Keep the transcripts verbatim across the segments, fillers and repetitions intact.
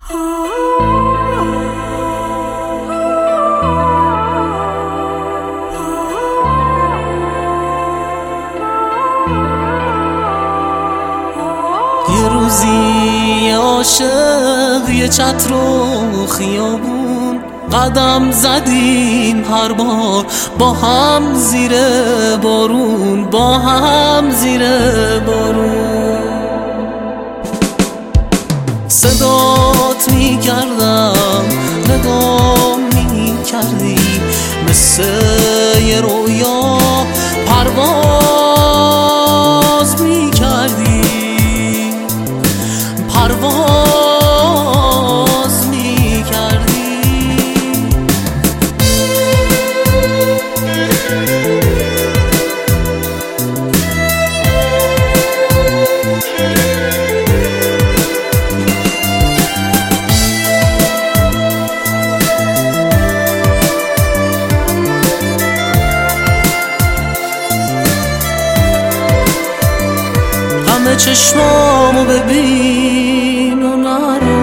یه روزی عاشق یه چتر و خیابون قدم زدیم هر بار با هم زیر بارون، با هم زیر بارون. صدات می کردم نگاه می کردی مثل یه رویا پرواز می کردی، پرواز می کردی. همه چشمامو ببین و نرو،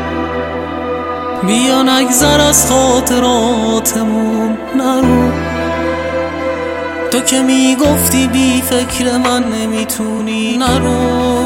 بیا نگذر از خاطراتمون نرو. تو که میگفتی بی فکر من نمیتونی نرو.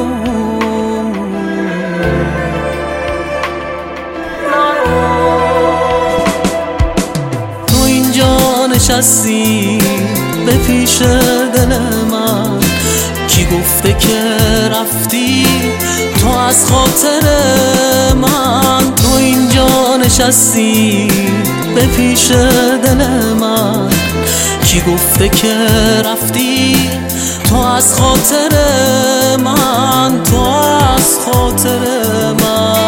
تو اینجا نشستی به پیش دل من، کی گفته که رفتی تو از خاطر من؟ تو اینجا نشستی به پیش دل من، کی گفته که رفتی تو از خاطر من، تو از خاطر من.